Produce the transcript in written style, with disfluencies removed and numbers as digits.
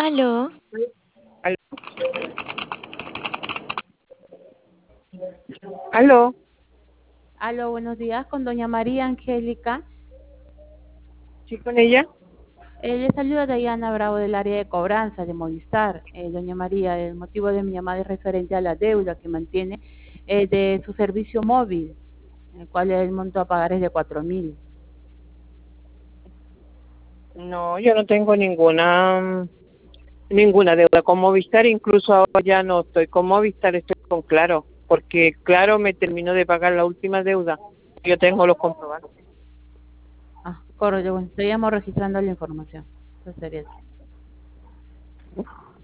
Aló, Al- Aló, Aló, buenos días, con doña María Angélica. ¿sí con ella? Le saluda Dayana Bravo del área de cobranza de Movistar. Doña María, el motivo de mi llamada es referente a la deuda que mantiene de su servicio móvil, el cual el monto a pagar es de 4.000. No, yo no tengo ninguna deuda con Movistar, incluso ahora ya no estoy con Movistar, estoy con Claro, porque Claro me terminó de pagar la última deuda. Yo tengo los comprobantes. Correcto, bueno, estoy registrando la información. Eso sería todo.